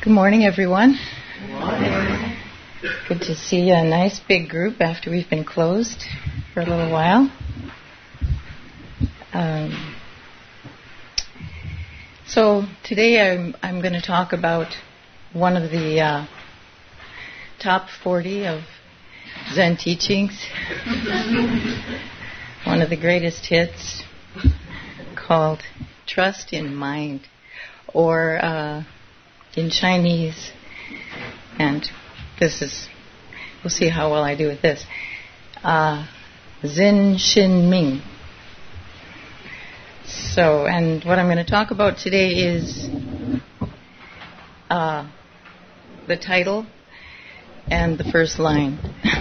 Good morning, everyone. Good morning. Good to see a nice big group after we've been closed for a little while. So today I'm going to talk about one of the top 40 of Zen teachings, one of the greatest hits, called Trust in Mind, or in Chinese, and we'll see how well I do with this, Zhen Xin Ming. So, and what I'm going to talk about today is the title and the first line.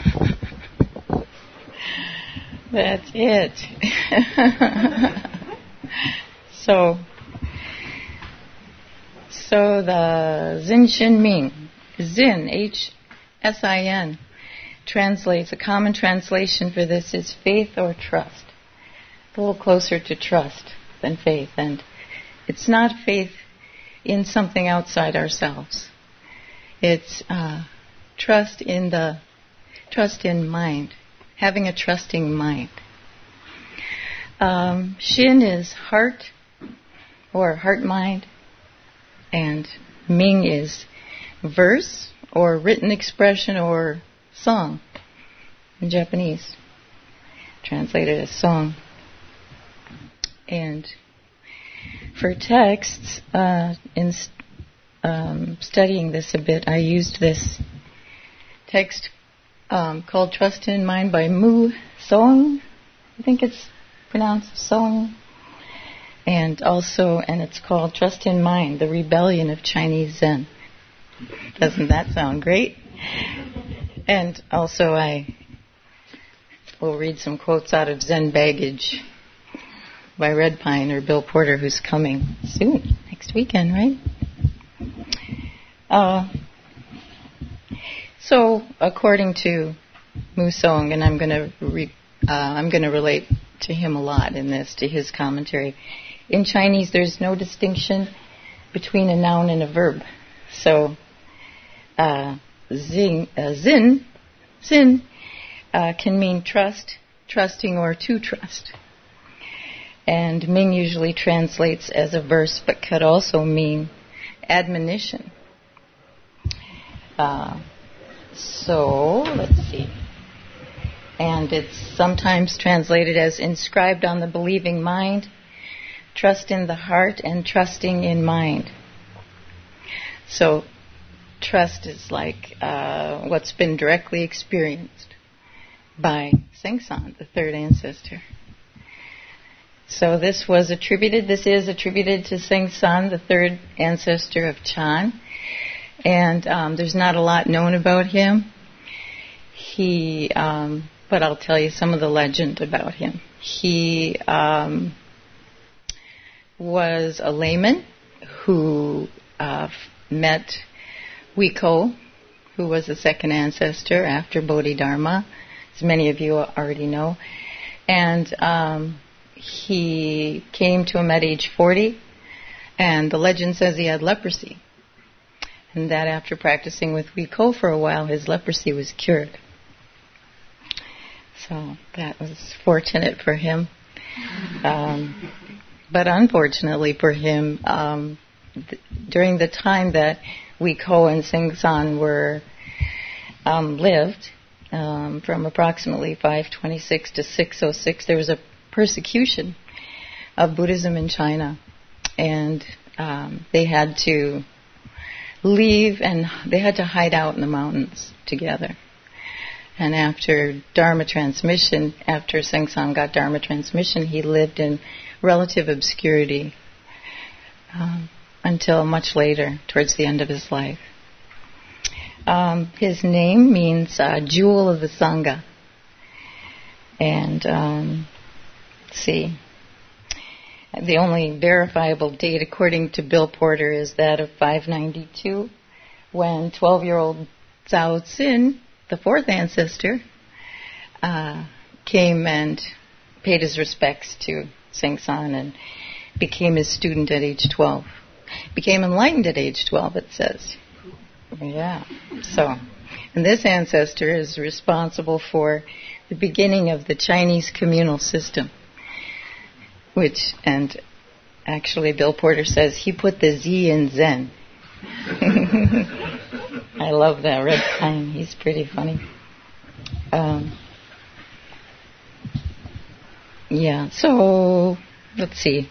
That's it. So the Zhen Xin Ming, Zin, H-S-I-N, translates, a common translation for this is faith or trust. A little closer to trust than faith. And it's not faith in something outside ourselves. It's trust in mind, having a trusting mind. Xin is heart or heart-mind, and Ming is verse or written expression or song in Japanese, translated as song. And for texts, in studying this a bit, I used this text called Trust in Mind by Mu Song. I think it's pronounced Song. And it's called Trust in Mind, the Rebellion of Chinese Zen. Doesn't that sound great? And also I will read some quotes out of Zen Baggage by Red Pine or Bill Porter, who's coming soon, next weekend, right? So according to Mu Song, and I'm going to relate to him a lot in this, to his commentary. In Chinese, there's no distinction between a noun and a verb. So, zin can mean trust, trusting, or to trust. And Ming usually translates as a verse, but could also mean admonition. So, let's see. And it's sometimes translated as inscribed on the believing mind, trust in the heart, and trusting in mind. So trust is like what's been directly experienced by Sengsan, the third ancestor. So this is attributed to Sengsan, the third ancestor of Chan. And there's not a lot known about him. But I'll tell you some of the legend about him. He was a layman who met Wiko, who was the second ancestor after Bodhidharma, as many of you already know. And he came to him at age 40, and the legend says he had leprosy. And that after practicing with Wiko for a while, his leprosy was cured. So that was fortunate for him. But unfortunately for him, during the time that Wiko and Sengsan lived, from approximately 526 to 606, there was a persecution of Buddhism in China. And they had to leave, and they had to hide out in the mountains together. And after Sengsan got Dharma transmission, he lived in relative obscurity until much later, towards the end of his life. His name means jewel of the Sangha. And let's see. The only verifiable date, according to Bill Porter, is that of 592, when 12-year-old Zhao Xin, the fourth ancestor, came and paid his respects to Sengsan and became his student at age 12. Became enlightened at age 12, it says. Yeah. So, and this ancestor is responsible for the beginning of the Chinese communal system, which, and actually Bill Porter says he put the Z in Zen. I love that Red Pine. He's pretty funny. Yeah, so let's see.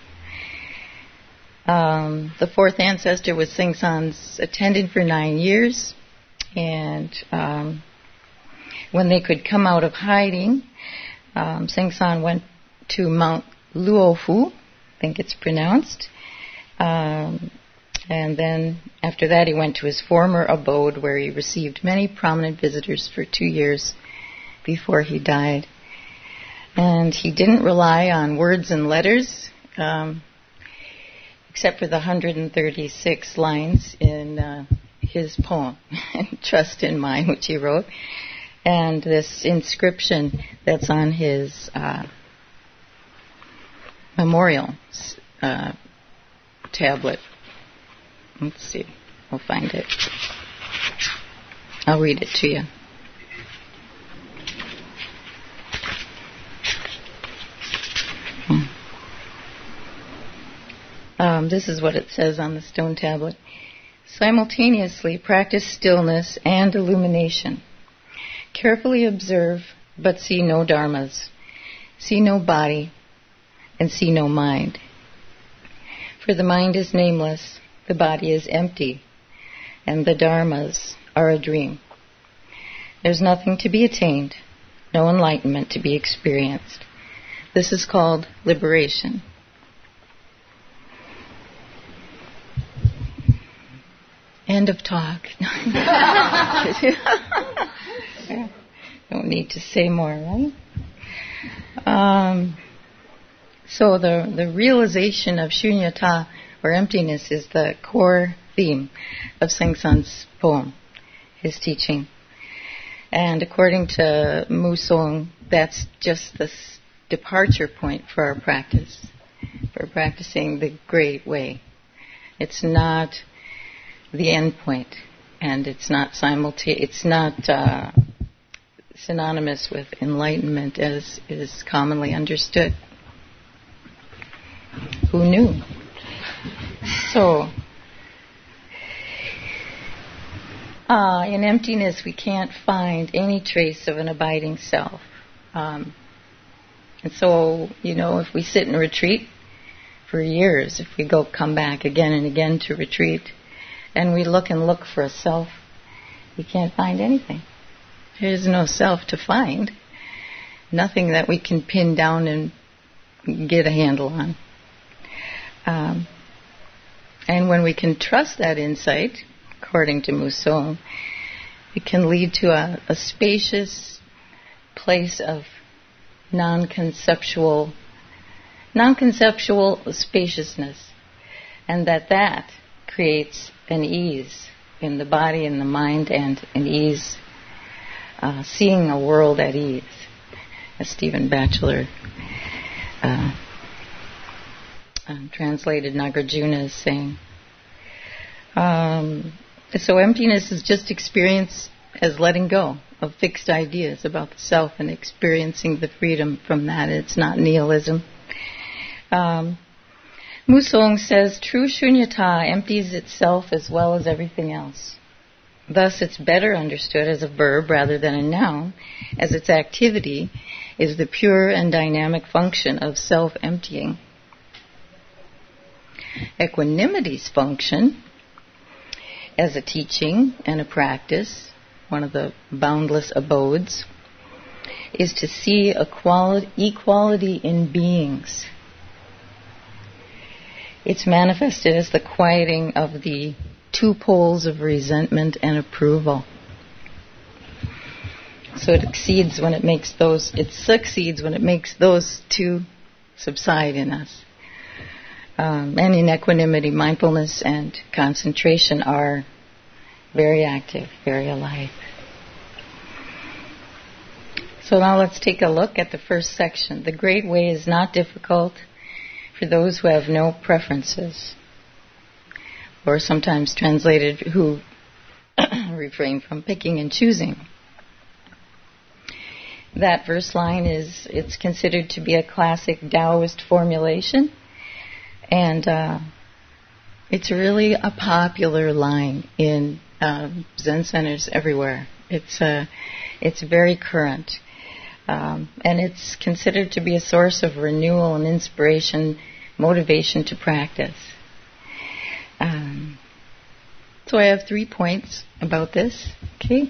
The fourth ancestor was Sing San's attendant for 9 years, and when they could come out of hiding, Sing San went to Mount Luofu, I think it's pronounced, and then after that he went to his former abode where he received many prominent visitors for 2 years before he died. And he didn't rely on words and letters, except for the 136 lines in his poem, Trust in Mind, which he wrote, and this inscription that's on his memorial tablet. Let's see, we'll find it. I'll read it to you. This is what it says on the stone tablet. Simultaneously practice stillness and illumination. Carefully observe, but see no dharmas. See no body, and see no mind. For the mind is nameless, the body is empty, and the dharmas are a dream. There's nothing to be attained, no enlightenment to be experienced. This is called liberation. End of talk. Don't need to say more, right? So the realization of shunyata, or emptiness, is the core theme of Sing San's poem, his teaching. And according to Musong, that's just the departure point for our practice, for practicing the great way. It's not the end point, and it's not synonymous with enlightenment as is commonly understood. Who knew? So, in emptiness, we can't find any trace of an abiding self. And so, if we sit in retreat for years, if we come back again and again to retreat, and we look for a self, we can't find anything. There's no self to find. Nothing that we can pin down and get a handle on. And when we can trust that insight, according to Musong, it can lead to a spacious place of non-conceptual spaciousness, and that creates an ease in the body and the mind, and an ease, seeing a world at ease, as Stephen Batchelor translated Nagarjuna as saying. So emptiness is just experience as letting go of fixed ideas about the self and experiencing the freedom from that. It's not nihilism. Musong says, true shunyata empties itself as well as everything else. Thus, it's better understood as a verb rather than a noun, as its activity is the pure and dynamic function of self-emptying. Equanimity's function, as a teaching and a practice, one of the boundless abodes, is to see equality in beings. It's manifested as the quieting of the two poles of resentment and approval. So it succeeds when it makes those two subside in us. And in equanimity, mindfulness and concentration are very active, very alive. So now let's take a look at the first section. The Great Way is not difficult for those who have no preferences, or sometimes translated who refrain from picking and choosing. That verse line it's considered to be a classic Taoist formulation, and it's really a popular line in Zen centers everywhere. It's very current, and it's considered to be a source of renewal and inspiration, motivation to practice. So I have 3 points about this. Okay.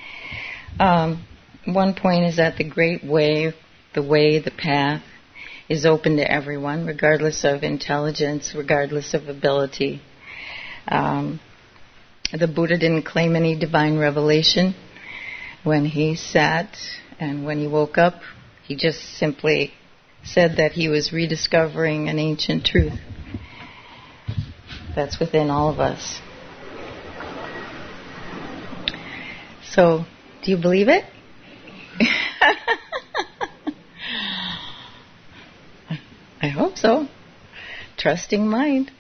One point is that the great way, the path, is open to everyone, regardless of intelligence, regardless of ability. The Buddha didn't claim any divine revelation when he sat, and when he woke up, he just simply said that he was rediscovering an ancient truth that's within all of us. So, do you believe it? I hope so. Trusting mind.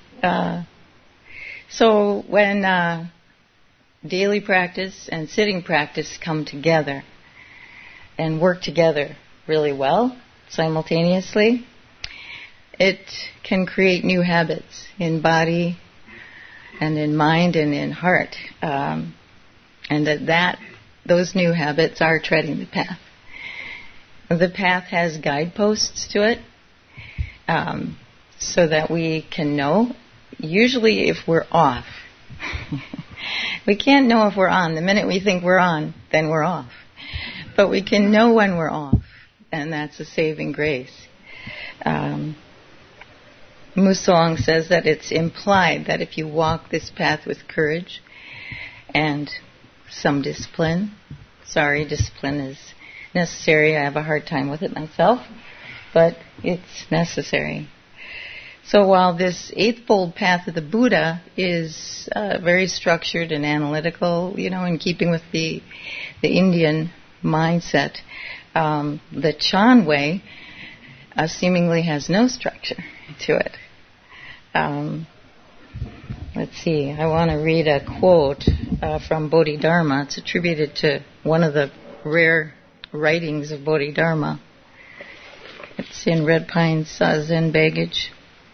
So when daily practice and sitting practice come together and work together really well simultaneously, it can create new habits in body and in mind and in heart. And those new habits are treading the path. The path has guideposts to it, so that we can know. Usually if we're off, we can't know if we're on. The minute we think we're on, then we're off. But we can know when we're off, and that's a saving grace. Musong says that it's implied that if you walk this path with courage and some discipline, discipline is necessary. I have a hard time with it myself, but it's necessary. So while this eightfold path of the Buddha is very structured and analytical, in keeping with the Indian mindset, the Chan way seemingly has no structure to it. Let's see, I want to read a quote from Bodhidharma. It's attributed to one of the rare writings of Bodhidharma. It's in Red Pine's Zen Baggage.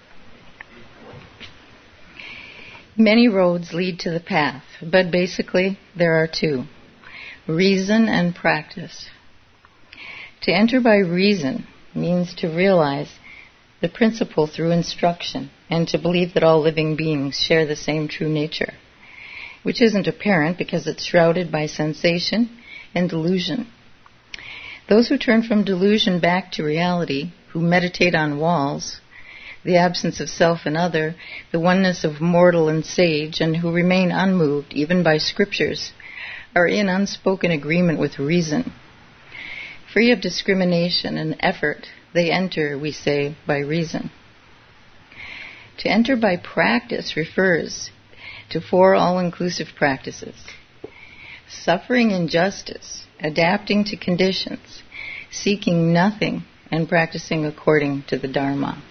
Many roads lead to the path, but basically there are two: reason and practice. To enter by reason means to realize the principle through instruction and to believe that all living beings share the same true nature, which isn't apparent because it's shrouded by sensation and delusion. Those who turn from delusion back to reality, who meditate on walls, the absence of self and other, the oneness of mortal and sage, and who remain unmoved even by scriptures, are in unspoken agreement with reason. Free of discrimination and effort, they enter, we say, by reason. To enter by practice refers to 4 all-inclusive practices: suffering injustice, adapting to conditions, seeking nothing, and practicing according to the Dharma.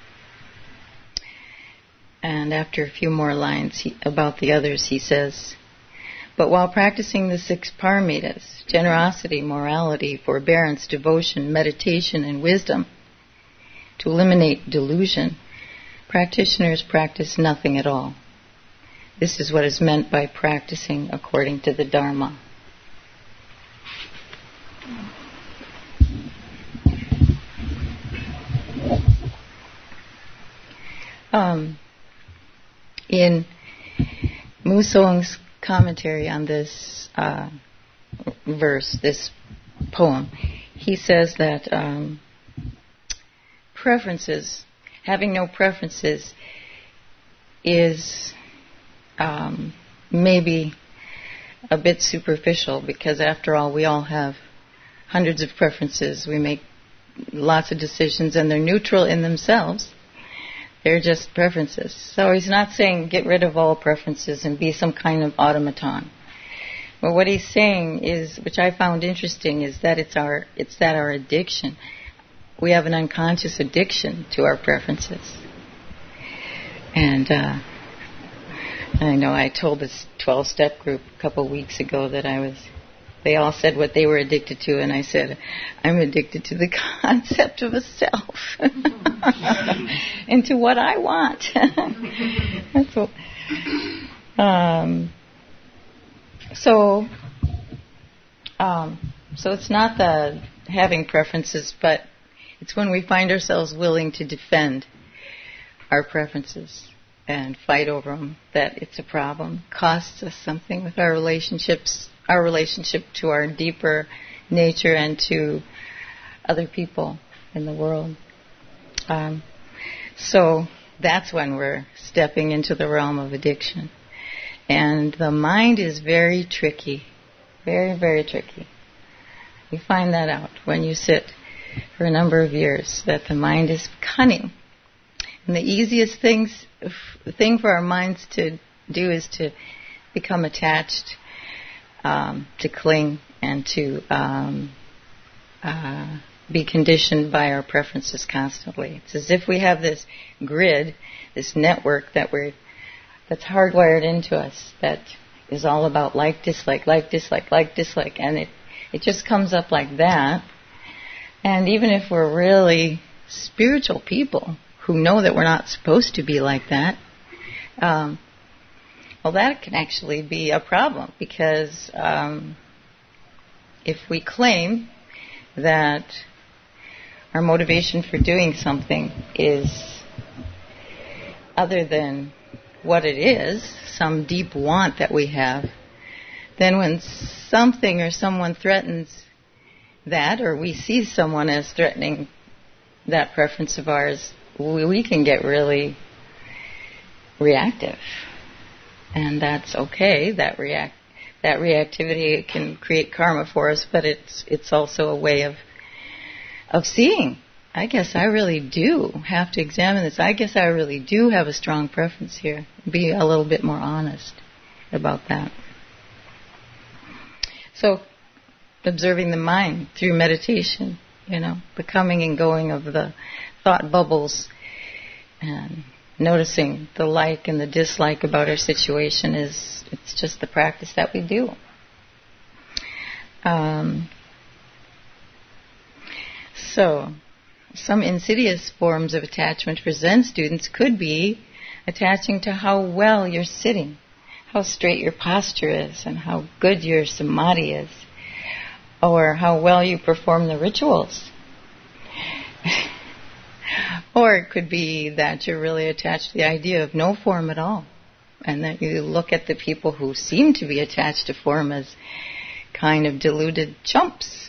And after a few more lines about the others, he says, but while practicing the 6 paramitas, generosity, morality, forbearance, devotion, meditation, and wisdom, to eliminate delusion, practitioners practice nothing at all. This is what is meant by practicing according to the Dharma. In Musong's commentary on this verse, this poem, he says that having no preferences is maybe a bit superficial, because after all, we all have hundreds of preferences. We make lots of decisions, and they're neutral in themselves. They're just preferences. So he's not saying get rid of all preferences and be some kind of automaton. But what he's saying is, which I found interesting, is that it's our addiction. We have an unconscious addiction to our preferences. And I know I told this 12-step group a couple of weeks ago that they all said what they were addicted to, and I said, I'm addicted to the concept of a self and to what I want. That's what, so it's not the having preferences, but it's when we find ourselves willing to defend our preferences and fight over them that it's a problem. Costs us something with our relationships, our relationship to our deeper nature and to other people in the world. So that's when we're stepping into the realm of addiction. And the mind is very tricky, very, very tricky. You find that out when you sit for a number of years, that the mind is cunning. And the easiest thing for our minds to do is to become attached, to cling, and to be conditioned by our preferences constantly. It's as if we have this grid, this network that's hardwired into us that is all about like, dislike, like, dislike, like, dislike, and it just comes up like that. And even if we're really spiritual people who know that we're not supposed to be like that, well, that can actually be a problem, because if we claim that our motivation for doing something is other than what it is, some deep want that we have, then when something or someone threatens that, or we see someone as threatening that preference of ours, we can get really reactive. And that's okay. That reactivity can create karma for us, but it's also a way of seeing. I guess I really do have to examine this. I guess I really do have a strong preference here. Be a little bit more honest about that. So, observing the mind through meditation, the coming and going of the thought bubbles, and noticing the like and the dislike about our situation it's just the practice that we do. So, some insidious forms of attachment for Zen students could be attaching to how well you're sitting, how straight your posture is, and how good your samadhi is, or how well you perform the rituals. Or it could be that you're really attached to the idea of no form at all, and that you look at the people who seem to be attached to form as kind of deluded chumps.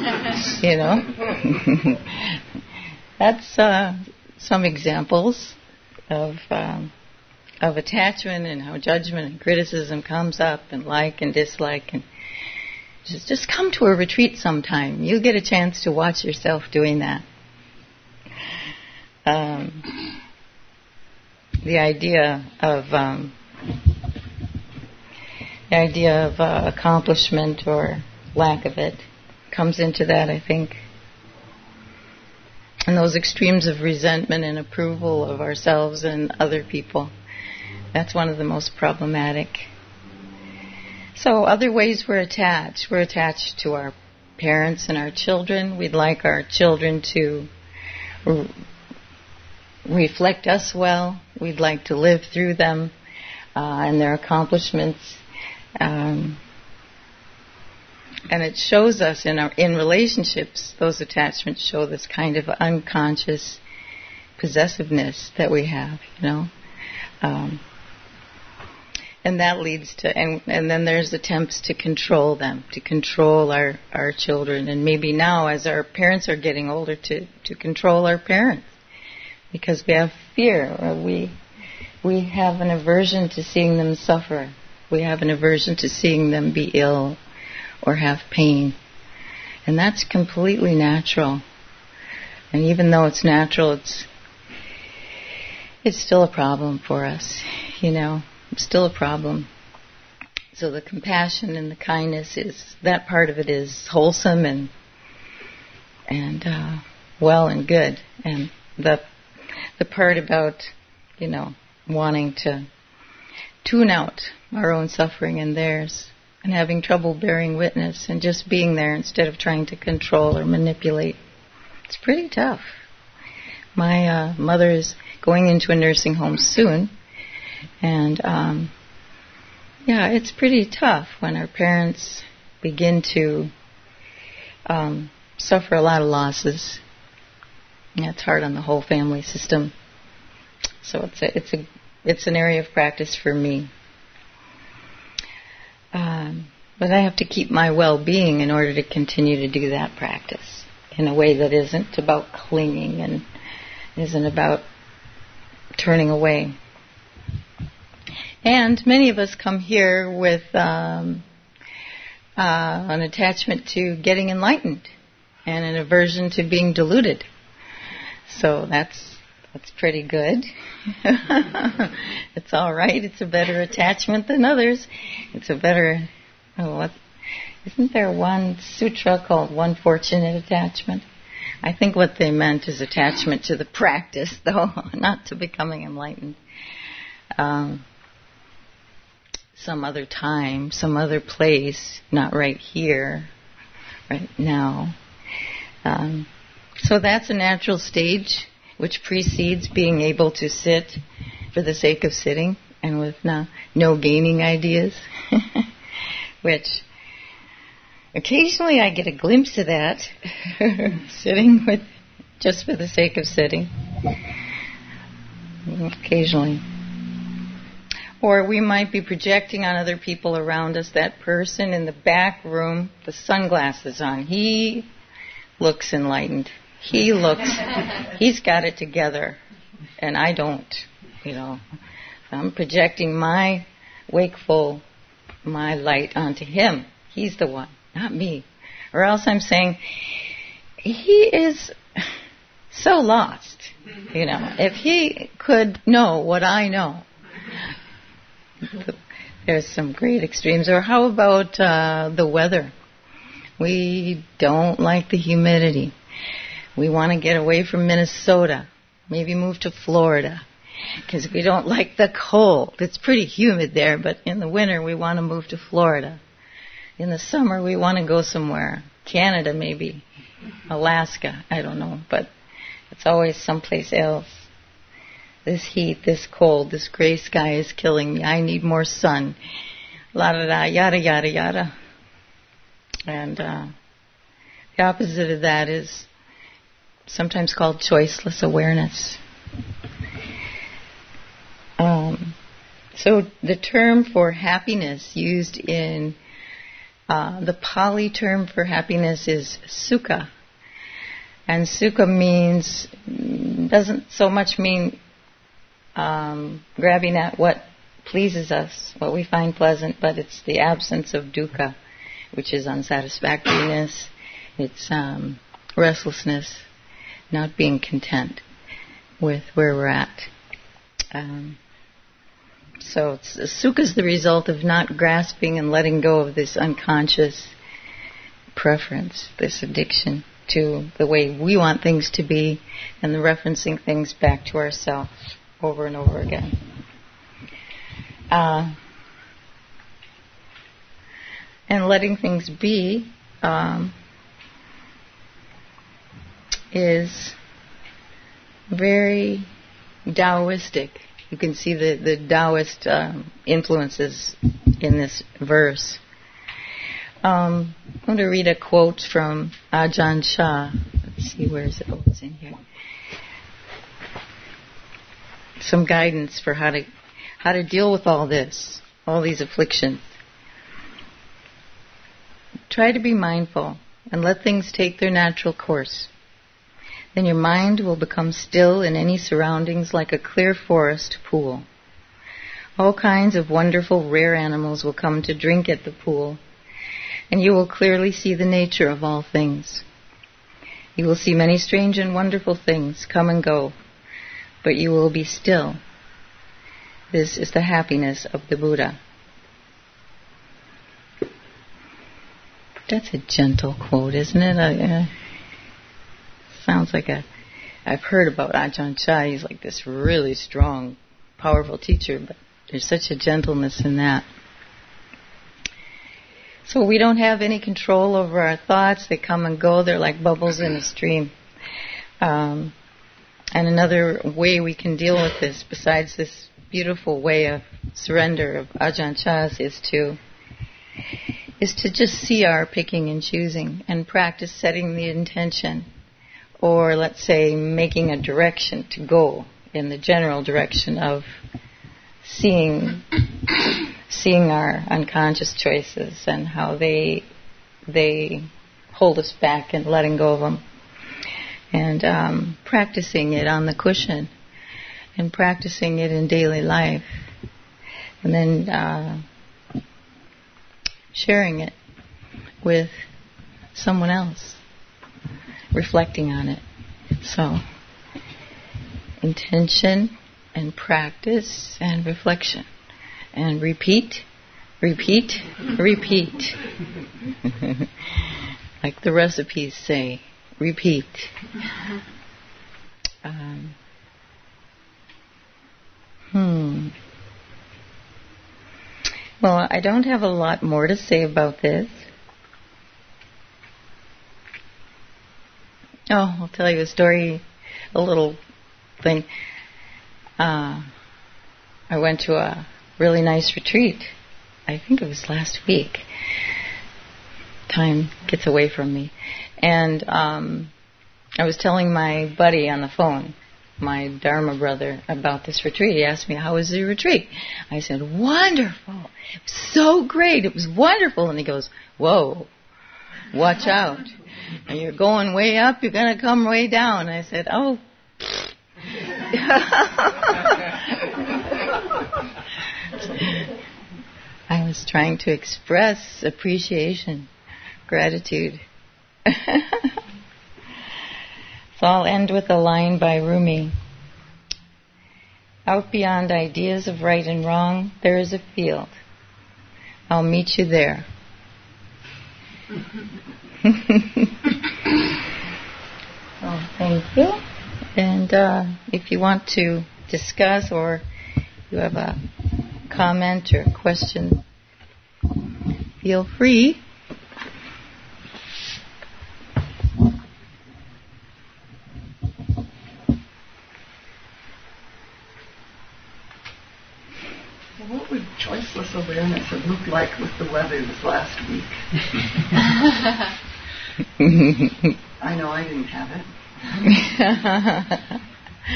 That's some examples of attachment and how judgment and criticism comes up, and like and dislike. And just come to a retreat sometime. You'll get a chance to watch yourself doing that. The idea of accomplishment or lack of it comes into that, I think. And those extremes of resentment and approval of ourselves and other people, that's one of the most problematic. So other ways we're attached to our parents and our children. We'd like our children to reflect us well. We'd like to live through them and their accomplishments. And it shows us in relationships, those attachments show this kind of unconscious possessiveness that we have, and that leads to, and then there's attempts to control them, to control our children, and maybe now as our parents are getting older to control our parents, because we have fear, or we have an aversion to seeing them suffer. We have an aversion to seeing them be ill or have pain. And that's completely natural. And even though it's natural, it's still a problem for us, It's still a problem. So the compassion and the kindness that part of it is wholesome and well and good. And the part about, wanting tune out our own suffering and theirs, and having trouble bearing witness and just being there instead of trying to control or manipulate. It's pretty tough. My mother is going into a nursing home soon, and it's pretty tough when our parents begin to suffer a lot of losses. Yeah, it's hard on the whole family system. So it's an area of practice for me. But I have to keep my well-being in order to continue to do that practice in a way that isn't about clinging and isn't about turning away. And many of us come here with an attachment to getting enlightened and an aversion to being deluded. So that's pretty good. It's all right. It's a better attachment than others. It's a better... isn't there one sutra called One Fortunate Attachment? I think what they meant is attachment to the practice, though, not to becoming enlightened. Some other time, some other place, not right here, right now. So that's a natural stage which precedes being able to sit for the sake of sitting and with no gaining ideas, which occasionally I get a glimpse of that, sitting with just for the sake of sitting, occasionally. Or we might be projecting on other people around us, that person in the back room, the sunglasses on. He looks enlightened. He's got it together, and I don't, I'm projecting my light onto him. He's the one, not me. Or else I'm saying, he is so lost, If he could know what I know. There's some great extremes. Or how about the weather? We don't like the humidity. We want to get away from Minnesota, maybe move to Florida, because we don't like the cold. It's pretty humid there, but in the winter we want to move to Florida. In the summer we want to go somewhere, Canada maybe, Alaska, I don't know, but it's always someplace else. This heat, this cold, this gray sky is killing me. I need more sun. La-da-da, yada, yada, yada. And the opposite of that is sometimes called choiceless awareness. So the term for happiness used in the Pali term for happiness is sukha. And sukha doesn't so much mean grabbing at what pleases us, what we find pleasant, but it's the absence of dukkha, which is unsatisfactoriness, it's restlessness, not being content with where we're at. So sukha is the result of not grasping and letting go of this unconscious preference, this addiction to the way we want things to be, and the referencing things back to ourselves over and over again. And letting things be is very Taoistic. You can see the Taoist influences in this verse. I'm going to read a quote from Ajahn Chah. Let's see, where is it? Oh, it's in here. Some guidance for how to deal with all this, all these afflictions. Try to be mindful and let things take their natural course. Then your mind will become still in any surroundings like a clear forest pool. All kinds of wonderful, rare animals will come to drink at the pool, and you will clearly see the nature of all things. You will see many strange and wonderful things come and go, but you will be still. This is the happiness of the Buddha. That's a gentle quote, isn't it? Sounds like I've heard about Ajahn Chah. He's like this really strong, powerful teacher, but There's such a gentleness in that. So we don't have any control over our thoughts. They come and go. They're like bubbles in a stream. And another way we can deal with this, besides this beautiful way of surrender of Ajahn Chah's, is to just see our picking and choosing and practice setting the intention, or let's say making a direction to go in the general direction of seeing our unconscious choices and how they hold us back and letting go of them, and practicing it on the cushion and practicing it in daily life, and then sharing it with someone else, reflecting on it. So, intention and practice and reflection. And repeat, repeat, repeat. Like the recipes say, repeat. Well, I don't have a lot more to say about this. Oh, I'll tell you a story, a little thing. I went to a really nice retreat. I think it was last week. Time gets away from me. And I was telling my buddy on the phone, my Dharma brother, about this retreat. He asked me, how was the retreat? I said, wonderful. It was so great. It was wonderful. And he goes, whoa, watch out. And you're going way up, you're going to come way down. I said, oh. I was trying to express appreciation, gratitude. So I'll end with a line by Rumi. Out beyond ideas of right and wrong, there is a field. I'll meet you there. Well, thank you. And if you want to discuss or you have a comment or question, feel free. What would choiceless awareness have looked like with the weather this last week? I know I didn't have it.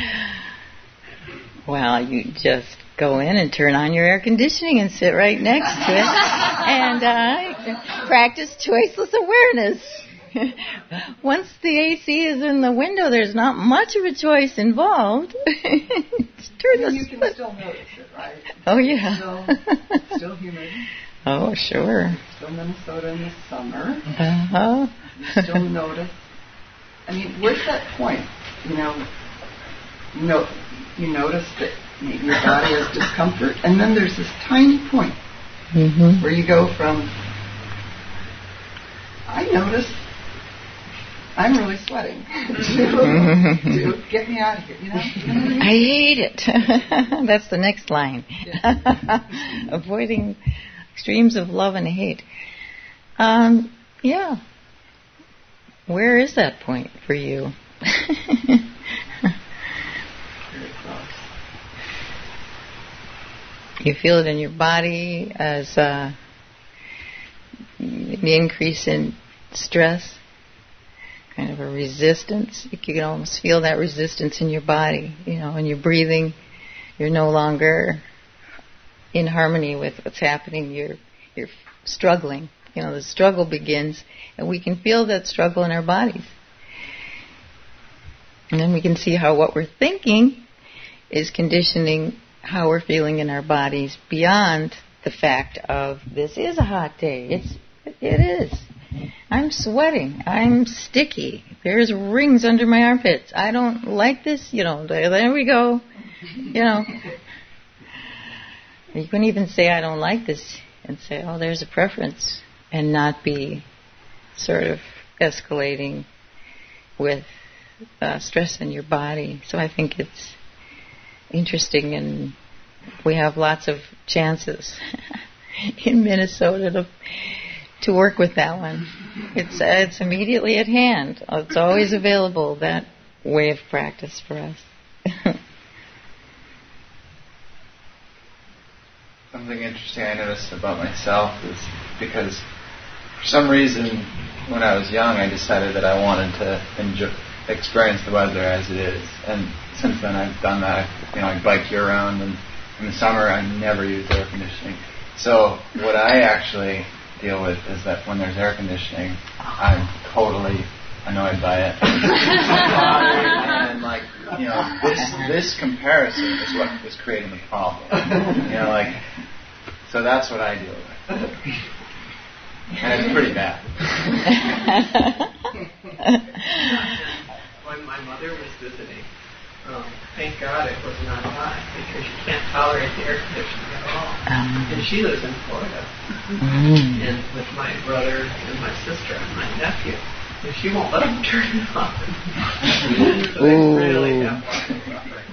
Well, you just go in and turn on your air conditioning and sit right next to it and practice choiceless awareness. Once the AC is in the window, there's not much of a choice involved. You can still notice it, right? Oh, yeah. Still humid. Oh, sure. Still Minnesota in the summer. Uh-huh. You still notice. I mean, where's that point? You notice that maybe your body has discomfort, and then there's this tiny point where you go from, I notice I'm really sweating, to get me out of here, I hate it. That's the next line. Yeah. Avoiding extremes of love and hate. Yeah. Where is that point for you? Very close. You feel it in your body as the increase in stress, kind of a resistance. You can almost feel that resistance in your body, when you're breathing. You're no longer in harmony with what's happening. You're struggling. The struggle begins, and we can feel that struggle in our bodies. And then we can see how what we're thinking is conditioning how we're feeling in our bodies beyond the fact of this is a hot day. It is. I'm sweating. I'm sticky. There's rings under my armpits. I don't like this. There we go. You can even say I don't like this and say, oh, there's a preference, and not be sort of escalating with stress in your body. So I think it's interesting and we have lots of chances in Minnesota to work with that one. It's immediately at hand. It's always available, that way of practice for us. Something interesting I noticed about myself is because for some reason when I was young I decided that I wanted to experience the weather as it is, and since then I've done that. I bike year round, and in the summer I never use air conditioning. So what I actually deal with is that when there's air conditioning, I'm totally annoyed by it. And this comparison is what was creating the problem. So that's what I deal with. And it's pretty bad. When my mother was visiting, thank God it was not hot, because you can't tolerate the air conditioning at all. And she lives in Florida, and with my brother and my sister and my nephew, and she won't let them turn it off. So they really have lots of suffering.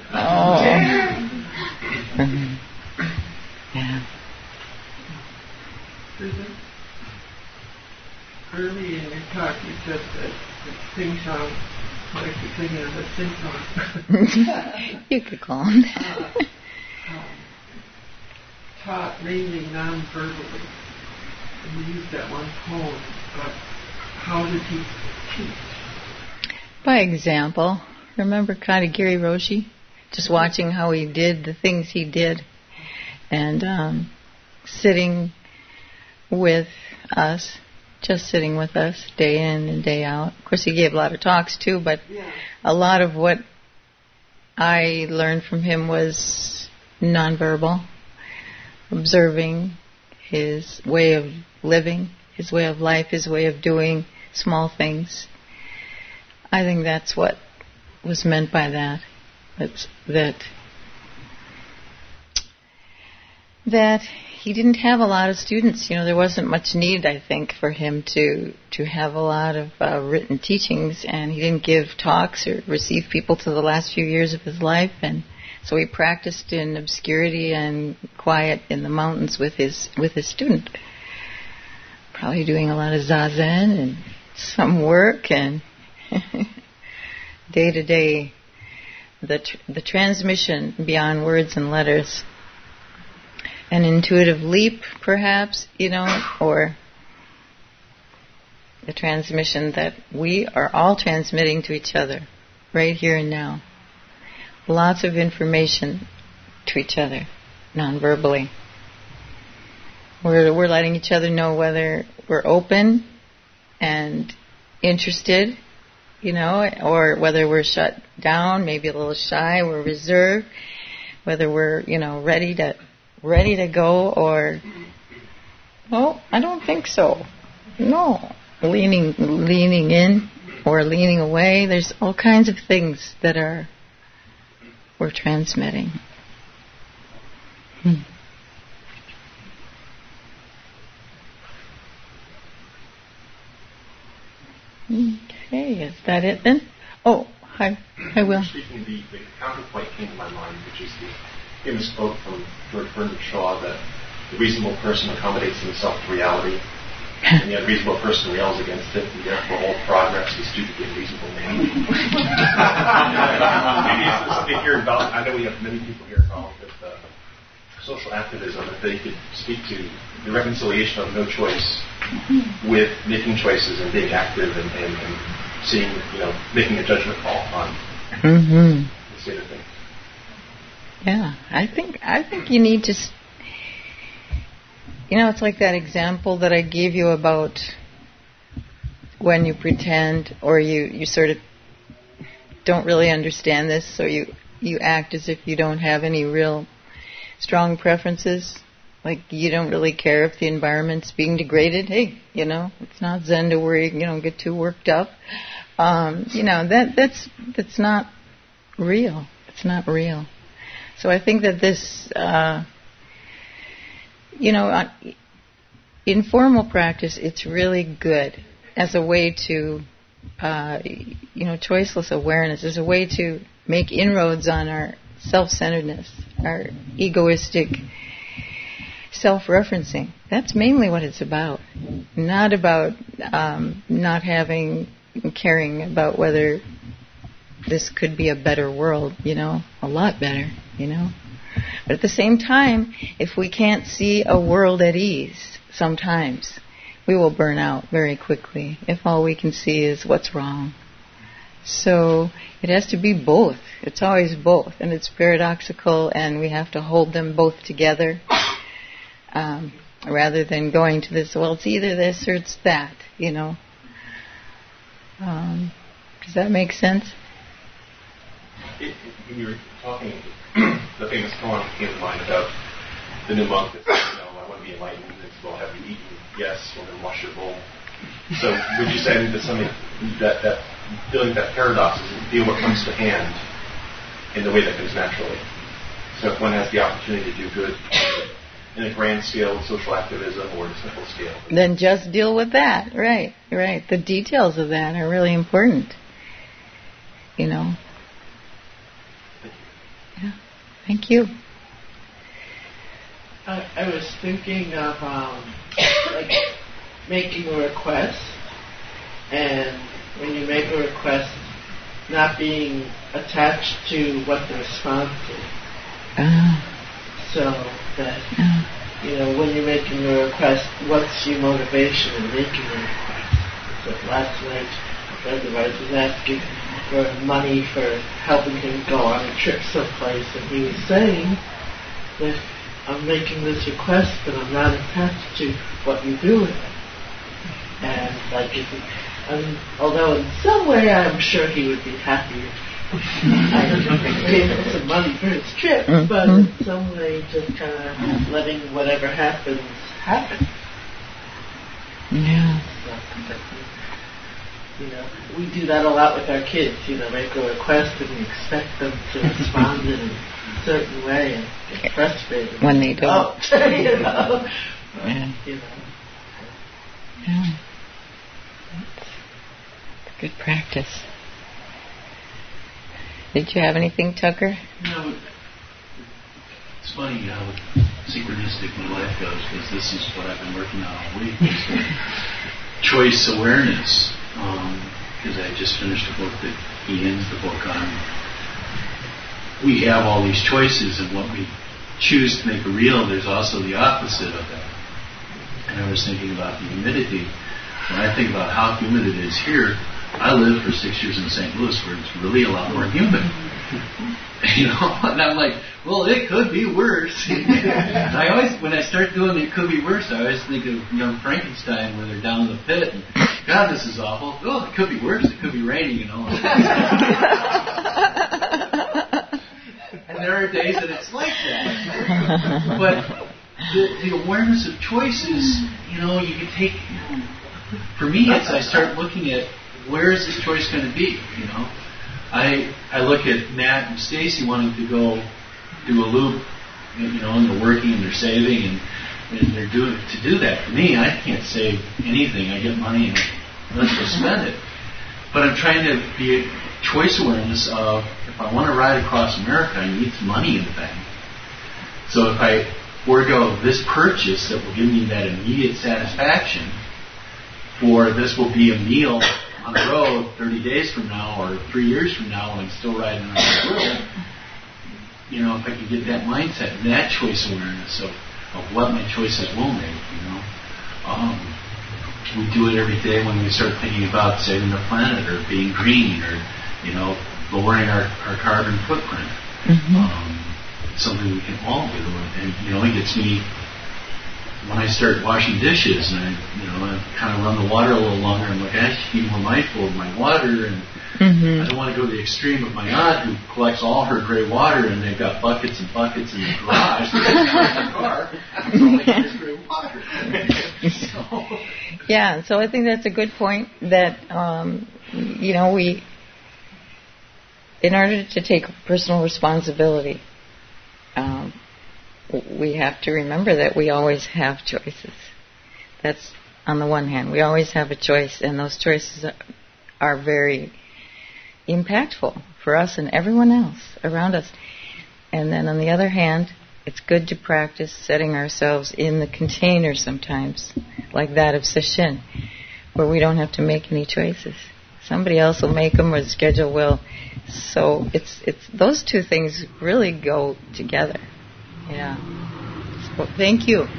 Yeah. Susan, early in your talk you said that sing song, what if you're thinking of a sing song? You could call him that. Taught mainly non-verbally. And you used that one poem, but how did he teach? By example. Remember kind of Gary Roshi? Just watching how he did the things he did, and sitting with us, just sitting with us day in and day out. Of course, he gave a lot of talks too, but a lot of what I learned from him was nonverbal, observing his way of living, his way of life, his way of doing small things. I think that's what was meant by that. That he didn't have a lot of students. There wasn't much need, I think, for him to have a lot of written teachings, and he didn't give talks or receive people to the last few years of his life, and so he practiced in obscurity and quiet in the mountains with his student. Probably doing a lot of zazen and some work and day to day. The transmission beyond words and letters. An intuitive leap, perhaps, or the transmission that we are all transmitting to each other, right here and now. Lots of information to each other, non-verbally. We're letting each other know whether we're open and interested, or whether we're shut down, maybe a little shy, we're reserved, whether we're, ready to go, or, I don't think so. No. Leaning in or leaning away. There's all kinds of things that we're transmitting. Okay, is that it then? Oh, hi, Will. Speaking, the counterpoint came to my mind, which is the famous quote from George Bernard Shaw that the reasonable person accommodates himself to reality, and the unreasonable person rails against it, and therefore all progress is due to the unreasonable man. Maybe it's something here involved. I know we have many people here involved with social activism, if they could speak to the reconciliation of no choice with making choices and being active and seeing, making a judgment call on the state of things. Yeah, I think you need to. It's like that example that I gave you about when you pretend, or you sort of don't really understand this, so you act as if you don't have any real strong preferences. Like you don't really care if the environment's being degraded. Hey, it's not Zen to worry, get too worked up. That's not real. It's not real. So I think that this, in formal practice, it's really good as a way to, choiceless awareness, as a way to make inroads on our self-centeredness our egoistic self-referencing. That's mainly what it's about. Not about not caring about whether this could be a better world, a lot better, But at the same time, if we can't see a world at ease, sometimes we will burn out very quickly if all we can see is what's wrong. So it has to be both. It's always both, and it's paradoxical, and we have to hold them both together rather than going to this, well, it's either this or it's that, Does that make sense? When you were talking, the famous poem came to mind about the new monk that says, I want to be enlightened. It's, well, have you eaten? Yes. Well, then wash your bowl. So would you say that something that dealing with that paradox is to deal what comes to hand in the way that comes naturally? So if one has the opportunity to do good in a grand scale of social activism or a simple scale, then just deal with that. Right. The details of that are really important. Yeah. Thank you. I was thinking of making a request, and when you make a request, not being attached to what the response is. So that, when you're making a request, what's your motivation in making a request? So last night, a friend of ours was asking for money for helping him go on a trip someplace, and he was saying that I'm making this request, but I'm not attached to what you do with it. And although in some way I'm sure he would be happy I gave him some money for his trip, but in some way just kind of letting whatever happens happen. Yeah. We do that a lot with our kids. Make a request and we expect them to respond in a certain way and get frustrated when they don't. Yeah. Yeah. It's good practice. Did you have anything, Tucker? No. It's funny how synchronistic my life goes, because this is what I've been working on all week. Choice awareness. Because I just finished a book that he ends the book on. We have all these choices, and what we choose to make real, there's also the opposite of that. And I was thinking about the humidity. When I think about how humid it is here, I lived for 6 years in St. Louis, where it's really a lot more humid. And I'm like, well, it could be worse. And I always, when I start doing it could be worse, I always think of Young Frankenstein, where they're down in the pit, and God, this is awful. Oh, it could be worse. It could be raining, And there are days that it's like that. But the awareness of choices, you can take. For me, it's I start looking at where is this choice going to be. I look at Matt and Stacy wanting to go do a loop, and they're working and they're saving and they're doing to do that. For me, I can't save anything. I get money and let's go spend it. But I'm trying to be a choice awareness of, if I want to ride across America, I need some money in the bank. So if I forego this purchase that will give me that immediate satisfaction, for this will be a meal on the road 30 days from now or 3 years from now when I'm still riding around the world, if I can get that mindset and that choice awareness of what my choices will make, we do it every day when we start thinking about saving the planet or being green or, lowering our carbon footprint. It's something we can all do. And, it gets me, when I start washing dishes and I kind of run the water a little longer, I'm like, I should be more mindful of my water, and I don't want to go to the extreme of my aunt who collects all her gray water and they've got buckets and buckets in the garage. Gray water. Yeah, so I think that's a good point that, we, in order to take personal responsibility, we have to remember that we always have choices. That's on the one hand. We always have a choice, and those choices are very impactful for us and everyone else around us. And then on the other hand, it's good to practice setting ourselves in the container sometimes, like that of Sesshin, where we don't have to make any choices. Somebody else will make them, or the schedule will. So it's those two things really go together. Yeah. So thank you.